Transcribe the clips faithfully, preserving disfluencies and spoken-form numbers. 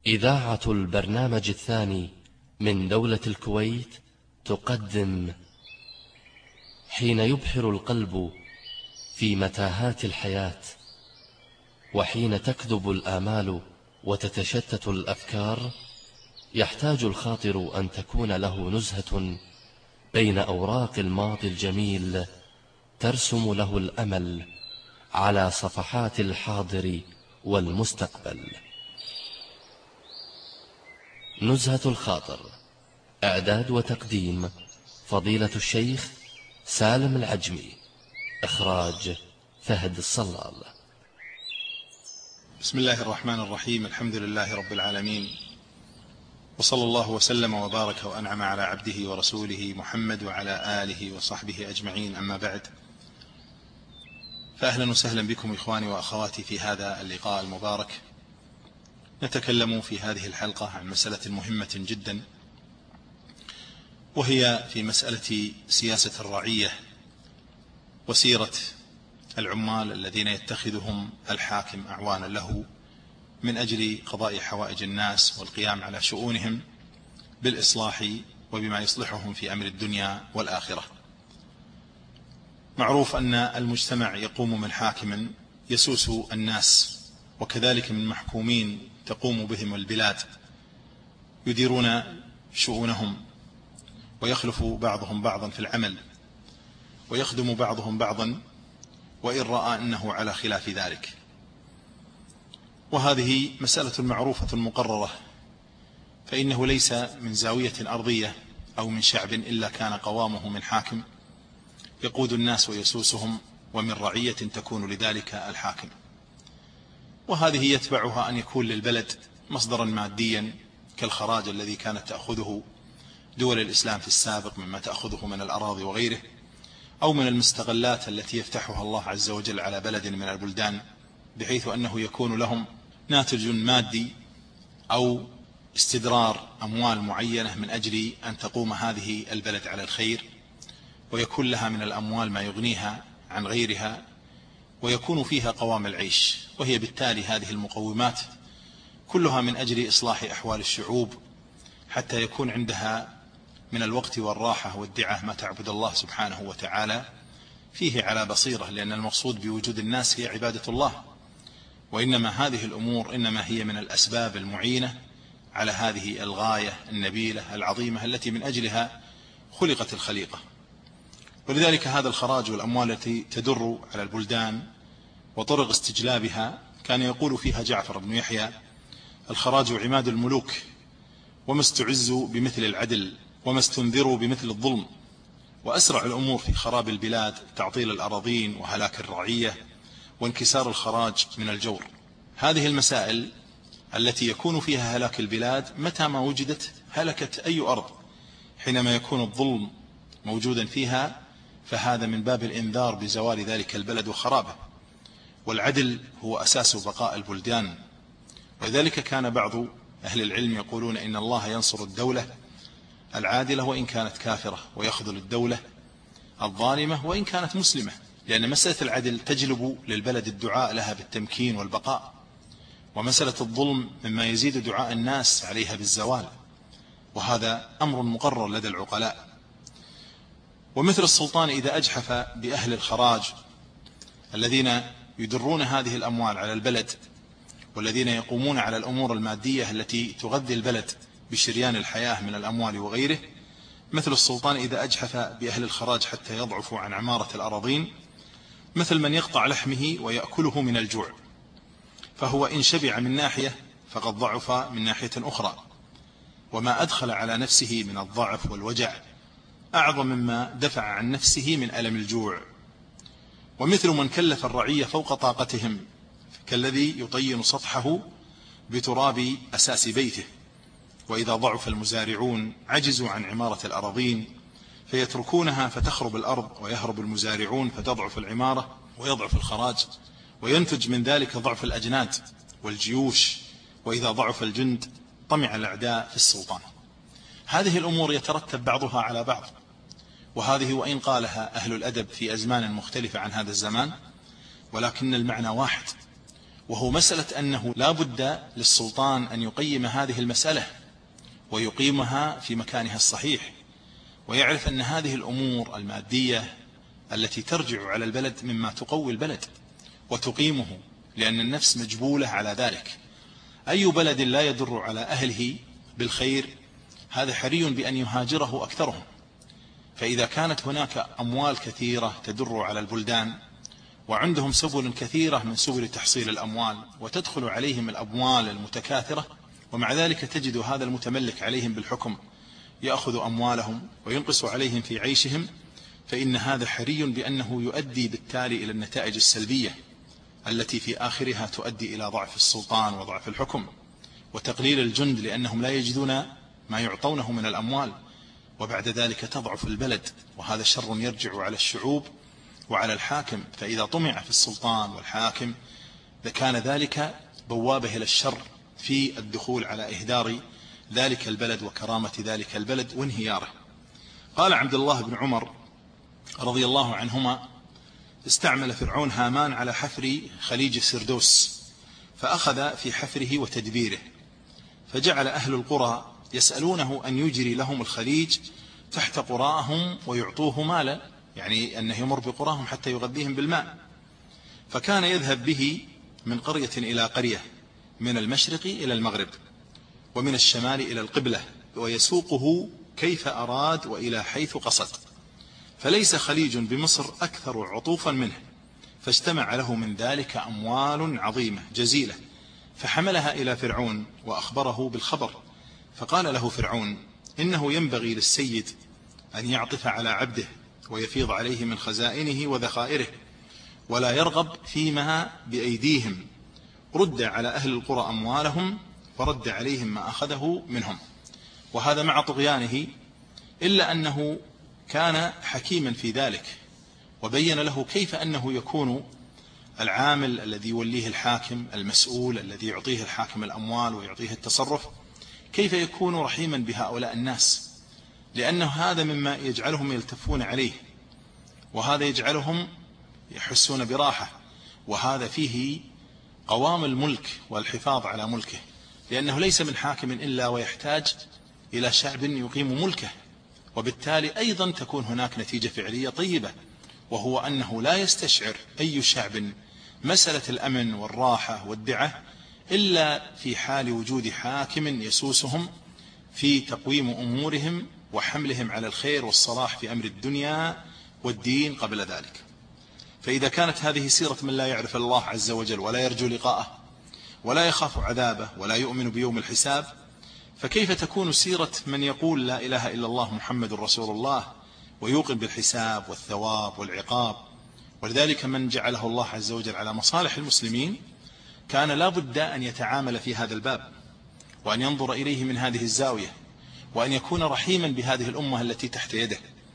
إذاعة البرنامج الثاني من دولة الكويت تقدم حين يبحر القلب في متاهات الحياة، وحين تكذب الآمال وتتشتت الأفكار، يحتاج الخاطر أن تكون له نزهة بين أوراق الماضي الجميل ترسم له الأمل على صفحات الحاضر والمستقبل. نزهة الخاطر، إعداد وتقديم فضيلة الشيخ سالم العجمي، إخراج فهد الصلال. بسم الله الرحمن الرحيم. الحمد لله رب العالمين، وصلى الله وسلم وبارك وأنعم على عبده ورسوله محمد وعلى آله وصحبه أجمعين، أما بعد، فأهلا وسهلا بكم إخواني وأخواتي في هذا اللقاء المبارك. نتكلم في هذه الحلقة عن مسألة مهمة جدا، وهي في مسألة سياسة الرعية وسيرة العمال الذين يتخذهم الحاكم أعوانا له من أجل قضاء حوائج الناس والقيام على شؤونهم بالإصلاح وبما يصلحهم في أمر الدنيا والآخرة. معروف أن المجتمع يقوم من حاكم يسوس الناس، وكذلك من محكومين تقوم بهم البلاد، يديرون شؤونهم ويخلف بعضهم بعضا في العمل، ويخدم بعضهم بعضا وإن رأى أنه على خلاف ذلك. وهذه مسألة معروفة مقررة، فإنه ليس من زاوية أرضية أو من شعب إلا كان قوامه من حاكم يقود الناس ويسوسهم، ومن رعية تكون لذلك الحاكم. وهذه يتبعها أن يكون للبلد مصدرا ماديا كالخراج الذي كانت تأخذه دول الإسلام في السابق مما تأخذه من الأراضي وغيره، أو من المستغلات التي يفتحها الله عز وجل على بلد من البلدان، بحيث أنه يكون لهم ناتج مادي أو استدرار أموال معينة من أجل أن تقوم هذه البلد على الخير، ويكون لها من الأموال ما يغنيها عن غيرها، ويكون فيها قوام العيش. وهي بالتالي هذه المقومات كلها من أجل إصلاح أحوال الشعوب، حتى يكون عندها من الوقت والراحة والدعة ما تعبد الله سبحانه وتعالى فيه على بصيرة، لأن المقصود بوجود الناس هي عبادة الله، وإنما هذه الأمور إنما هي من الأسباب المعينة على هذه الغاية النبيلة العظيمة التي من أجلها خلقت الخليقة. ولذلك هذا الخراج والأموال التي تدر على البلدان وطرق استجلابها كان يقول فيها جعفر بن يحيى: الخراج عماد الملوك، وما استعزوا بمثل العدل، وما استنذروا بمثل الظلم. وأسرع الأمور في خراب البلاد تعطيل الأراضين وهلاك الرعية وانكسار الخراج من الجور. هذه المسائل التي يكون فيها هلاك البلاد متى ما وجدت هلكت أي أرض. حينما يكون الظلم موجودا فيها فهذا من باب الإنذار بزوال ذلك البلد وخرابه. والعدل هو أساس بقاء البلدان، ولذلك كان بعض أهل العلم يقولون إن الله ينصر الدولة العادلة وإن كانت كافرة، ويخذل الدولة الظالمة وإن كانت مسلمة، لأن مسألة العدل تجلب للبلد الدعاء لها بالتمكين والبقاء، ومسألة الظلم مما يزيد دعاء الناس عليها بالزوال، وهذا أمر مقرر لدى العقلاء. ومثل السلطان إذا أجحف بأهل الخراج الذين يدرون هذه الأموال على البلد، والذين يقومون على الأمور المادية التي تغذي البلد بشريان الحياة من الأموال وغيره، مثل السلطان إذا أجحف بأهل الخراج حتى يضعفوا عن عمارة الأراضين، مثل من يقطع لحمه ويأكله من الجوع، فهو إن شبع من ناحية فقد ضعف من ناحية أخرى، وما أدخل على نفسه من الضعف والوجع أعظم مما دفع عن نفسه من ألم الجوع. ومثل من كلف الرعية فوق طاقتهم كالذي يطين سطحه بتراب أساس بيته، وإذا ضعف المزارعون عجزوا عن عمارة الأراضين فيتركونها فتخرب الأرض، ويهرب المزارعون فتضعف العمارة ويضعف الخراج، وينتج من ذلك ضعف الأجناد والجيوش، وإذا ضعف الجند طمع الأعداء في السلطان. هذه الأمور يترتب بعضها على بعض، وهذه وإن قالها أهل الأدب في أزمان مختلفة عن هذا الزمان، ولكن المعنى واحد، وهو مسألة أنه لا بد للسلطان أن يقيم هذه المسألة ويقيمها في مكانها الصحيح، ويعرف أن هذه الأمور المادية التي ترجع على البلد مما تقوي البلد وتقيمه، لأن النفس مجبولة على ذلك. أي بلد لا يدر على أهله بالخير هذا حري بأن يهاجره أكثرهم. فإذا كانت هناك أموال كثيرة تدر على البلدان وعندهم سبل كثيرة من سبل تحصيل الأموال وتدخل عليهم الأموال المتكاثرة، ومع ذلك تجد هذا المتملك عليهم بالحكم يأخذ أموالهم وينقص عليهم في عيشهم، فإن هذا حري بأنه يؤدي بالتالي إلى النتائج السلبية التي في آخرها تؤدي إلى ضعف السلطان وضعف الحكم وتقليل الجند، لأنهم لا يجدون ما يعطونه من الأموال، وبعد ذلك تضعف البلد، وهذا شر يرجع على الشعوب وعلى الحاكم. فإذا طمع في السلطان والحاكم كان ذلك بوابة إلى الشر في الدخول على إهدار ذلك البلد وكرامة ذلك البلد وانهياره. قال عبد الله بن عمر رضي الله عنهما: استعمل فرعون هامان على حفر خليج سردوس، فأخذ في حفره وتدبيره، فجعل أهل القرى يسألونه أن يجري لهم الخليج تحت قراءهم ويعطوه مالا، يعني أنه يمر بقراهم حتى يغذيهم بالماء. فكان يذهب به من قرية إلى قرية، من المشرق إلى المغرب ومن الشمال إلى القبلة، ويسوقه كيف أراد وإلى حيث قصد، فليس خليج بمصر أكثر عطوفا منه، فاجتمع له من ذلك أموال عظيمة جزيلة، فحملها إلى فرعون وأخبره بالخبر. فقال له فرعون: إنه ينبغي للسيد أن يعطف على عبده ويفيض عليه من خزائنه وذخائره، ولا يرغب فيما بأيديهم. رد على أهل القرى أموالهم فرد عليهم ما أخذه منهم. وهذا مع طغيانه، إلا أنه كان حكيما في ذلك، وبين له كيف أنه يكون العامل الذي يوليه الحاكم، المسؤول الذي يعطيه الحاكم الأموال ويعطيه التصرف، كيف يكون رحيما بهؤلاء الناس، لأنه هذا مما يجعلهم يلتفون عليه، وهذا يجعلهم يحسون براحة، وهذا فيه قوام الملك والحفاظ على ملكه، لأنه ليس من حاكم إلا ويحتاج إلى شعب يقيم ملكه، وبالتالي أيضا تكون هناك نتيجة فعلية طيبة، وهو أنه لا يستشعر أي شعب مسألة الأمن والراحة والدعة إلا في حال وجود حاكم يسوسهم في تقويم أمورهم وحملهم على الخير والصلاح في أمر الدنيا والدين قبل ذلك. فإذا كانت هذه سيرة من لا يعرف الله عز وجل ولا يرجو لقاءه ولا يخاف عذابه ولا يؤمن بيوم الحساب، فكيف تكون سيرة من يقول لا إله إلا الله محمد رسول الله ويوقن بالحساب والثواب والعقاب؟ ولذلك من جعله الله عز وجل على مصالح المسلمين كان لا بد أن يتعامل في هذا الباب، وأن ينظر إليه من هذه الزاوية، وأن يكون رحيما بهذه الأمة التي تحت يده،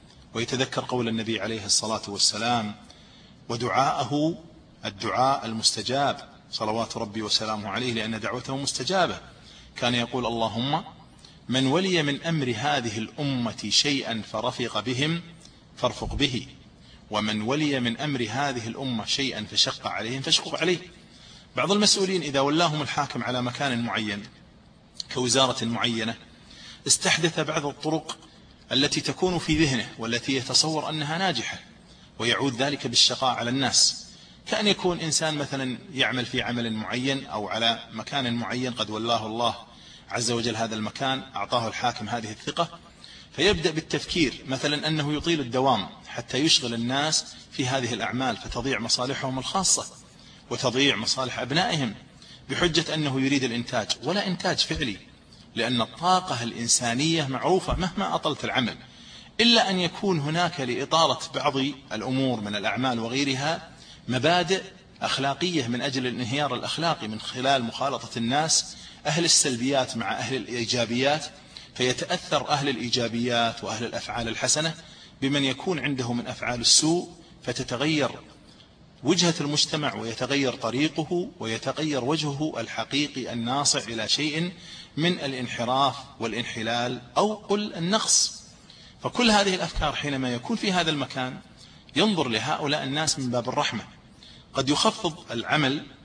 ويتذكر قول النبي عليه الصلاة والسلام ودعاءه الدعاء المستجاب صلوات ربي وسلامه عليه، لأن دعوته مستجابة. كان يقول: اللهم من ولي من أمر هذه الأمة شيئا فرفق بهم فارفق به، ومن ولي من أمر هذه الأمة شيئا فشق عليهم فاشقق عليه. بعض المسؤولين إذا ولاهم الحاكم على مكان معين كوزارة معينة استحدث بعض الطرق التي تكون في ذهنه والتي يتصور أنها ناجحة، ويعود ذلك بالشقاء على الناس، كأن يكون إنسان مثلا يعمل في عمل معين أو على مكان معين قد ولاه الله عز وجل هذا المكان، أعطاه الحاكم هذه الثقة، فيبدأ بالتفكير مثلا أنه يطيل الدوام حتى يشغل الناس في هذه الأعمال، فتضيع مصالحهم الخاصة وتضيع مصالح أبنائهم بحجة أنه يريد الإنتاج، ولا إنتاج فعلي، لأن الطاقة الإنسانية معروفة مهما أطلت العمل، إلا أن يكون هناك لإطالة بعض الأمور من الأعمال وغيرها مبادئ أخلاقية من أجل الانهيار الأخلاقي من خلال مخالطة الناس أهل السلبيات مع أهل الإيجابيات، فيتأثر أهل الإيجابيات وأهل الأفعال الحسنة بمن يكون عنده من أفعال السوء، فتتغير وجهة المجتمع ويتغير طريقه ويتغير وجهه الحقيقي الناصع إلى شيء من الانحراف والانحلال أو قل النقص. فكل هذه الأفكار حينما يكون في هذا المكان ينظر لهؤلاء الناس من باب الرحمة، قد يخفض العمل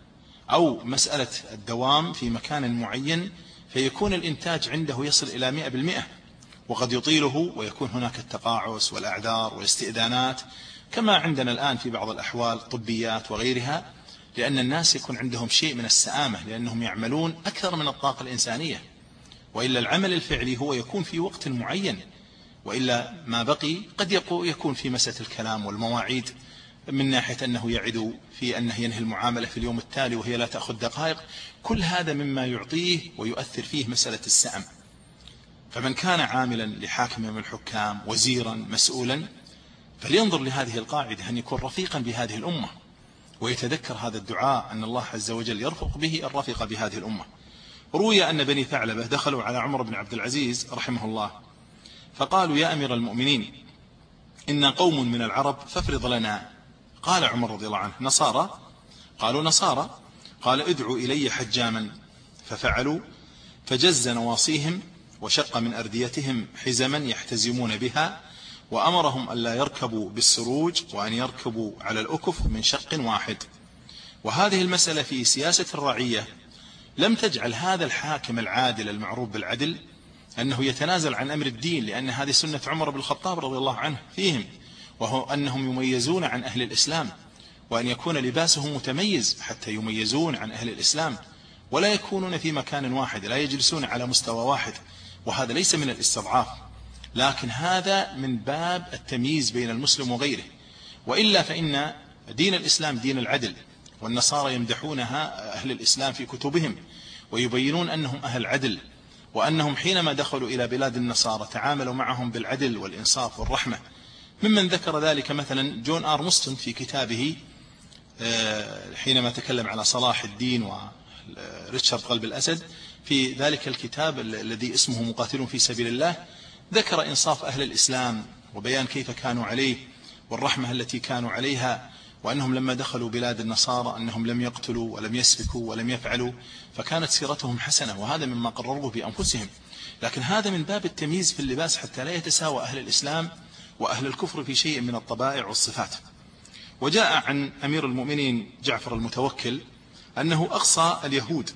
أو مسألة الدوام في مكان معين فيكون الإنتاج عنده يصل إلى مئة بالمئة، وقد يطيله ويكون هناك التقاعس والأعذار والاستئذانات كما عندنا الآن في بعض الأحوال طبيات وغيرها، لأن الناس يكون عندهم شيء من السآمة لأنهم يعملون أكثر من الطاقة الإنسانية، وإلا العمل الفعلي هو يكون في وقت معين، وإلا ما بقي قد يكون في مسألة الكلام والمواعيد من ناحية أنه يعد في أنه ينهي المعاملة في اليوم التالي وهي لا تأخذ دقائق. كل هذا مما يعطيه ويؤثر فيه مسألة السأم. فمن كان عاملا لحاكم من الحكام وزيرا مسؤولا فلينظر لهذه القاعدة أن يكون رفيقا بهذه الأمة، ويتذكر هذا الدعاء أن الله عز وجل يرفق به الرفق بهذه الأمة. روي أن بني ثعلبة دخلوا على عمر بن عبد العزيز رحمه الله فقالوا: يا أمير المؤمنين، إن قوم من العرب فافرض لنا. قال عمر رضي الله عنه: نصارى؟ قالوا: نصارى. قال: ادعوا إلي حجاما. ففعلوا، فجز نواصيهم وشق من أرديتهم حزما يحتزمون بها، وأمرهم ألا يركبوا بالسروج وأن يركبوا على الأكف من شق واحد. وهذه المسألة في سياسة الرعية لم تجعل هذا الحاكم العادل المعروف بالعدل أنه يتنازل عن أمر الدين، لأن هذه سنة عمر بن الخطاب رضي الله عنه فيهم، وهو أنهم يميزون عن أهل الإسلام، وأن يكون لباسهم متميز حتى يميزون عن أهل الإسلام، ولا يكونون في مكان واحد، لا يجلسون على مستوى واحد. وهذا ليس من الاستضعاف، لكن هذا من باب التمييز بين المسلم وغيره. وإلا فإن دين الإسلام دين العدل، والنصارى يمدحونها أهل الإسلام في كتبهم ويبينون أنهم أهل عدل، وأنهم حينما دخلوا إلى بلاد النصارى تعاملوا معهم بالعدل والإنصاف والرحمة. ممن ذكر ذلك مثلا جون آر مسلم في كتابه حينما تكلم على صلاح الدين وريتشارد قلب الأسد في ذلك الكتاب الذي اسمه مقاتل في سبيل الله، ذكر إنصاف أهل الإسلام وبيان كيف كانوا عليه والرحمة التي كانوا عليها، وأنهم لما دخلوا بلاد النصارى أنهم لم يقتلوا ولم يسفكوا ولم يفعلوا، فكانت سيرتهم حسنة، وهذا مما قرروه بأنفسهم. لكن هذا من باب التمييز في اللباس حتى لا يتساوى أهل الإسلام وأهل الكفر في شيء من الطبائع والصفات. وجاء عن أمير المؤمنين جعفر المتوكل أنه أقصى اليهود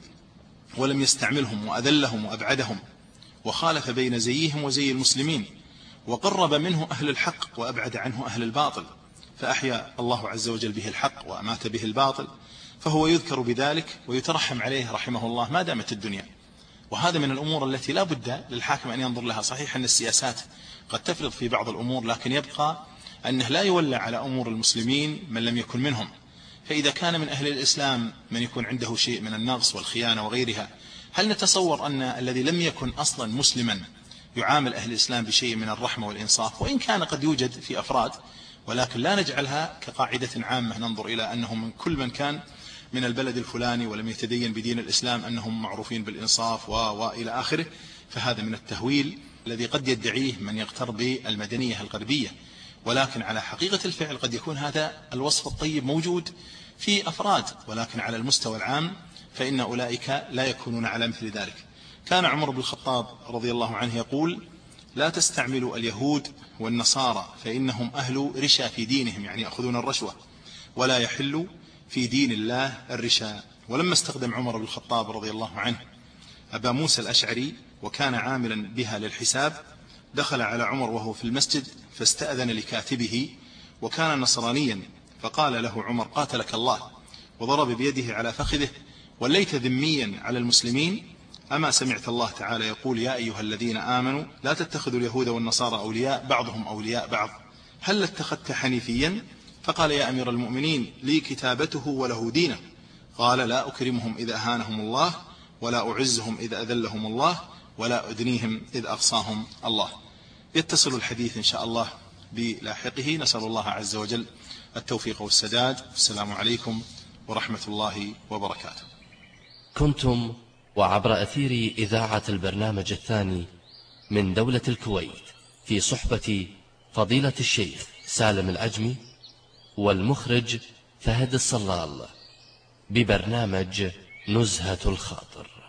ولم يستعملهم وأذلهم وأبعدهم، وخالف بين زيهم وزي المسلمين، وقرب منه أهل الحق وأبعد عنه أهل الباطل، فأحيا الله عز وجل به الحق وأمات به الباطل، فهو يذكر بذلك ويترحم عليه رحمه الله ما دامت الدنيا. وهذا من الأمور التي لا بد للحاكم أن ينظر لها. صحيح أن السياسات قد تفرض في بعض الأمور، لكن يبقى أنه لا يولى على أمور المسلمين من لم يكن منهم. فإذا كان من أهل الإسلام من يكون عنده شيء من النقص والخيانة وغيرها، هل نتصور أن الذي لم يكن أصلا مسلما يعامل أهل الإسلام بشيء من الرحمة والإنصاف؟ وإن كان قد يوجد في أفراد، ولكن لا نجعلها كقاعدة عامة ننظر إلى أنهم من كل من كان من البلد الفلاني ولم يتدين بدين الإسلام أنهم معروفين بالإنصاف وإلى آخره. فهذا من التهويل الذي قد يدعيه من يغتر بالمدنية الغربية، ولكن على حقيقة الفعل قد يكون هذا الوصف الطيب موجود في أفراد، ولكن على المستوى العام فإن أولئك لا يكونون على مثل ذلك. كان عمر بن الخطاب رضي الله عنه يقول: لا تستعملوا اليهود والنصارى فإنهم أهل رشا في دينهم، يعني يأخذون الرشوة، ولا يحل في دين الله الرشا. ولما استخدم عمر بن الخطاب رضي الله عنه أبا موسى الأشعري وكان عاملا بها للحساب، دخل على عمر وهو في المسجد فاستأذن لكاتبه وكان نصرانيا، فقال له عمر: قاتلك الله، وضرب بيده على فخذه: وليت ذميا على المسلمين، أما سمعت الله تعالى يقول: يا أيها الذين آمنوا لا تتخذوا اليهود والنصارى أولياء بعضهم أولياء بعض، هل اتخذت حنيفيا؟ فقال: يا أمير المؤمنين لي كتابته وله دينه. قال: لا أكرمهم إذا أهانهم الله، ولا أعزهم إذا أذلهم الله، ولا أدنيهم إذ أقصاهم الله. يتصل الحديث إن شاء الله بلاحقه. نسأل الله عز وجل التوفيق والسداد. السلام عليكم ورحمة الله وبركاته. كنتم وعبر أثير إذاعة البرنامج الثاني من دولة الكويت في صحبة فضيلة الشيخ سالم العجمي والمخرج فهد الصلال ببرنامج نزهة الخاطر.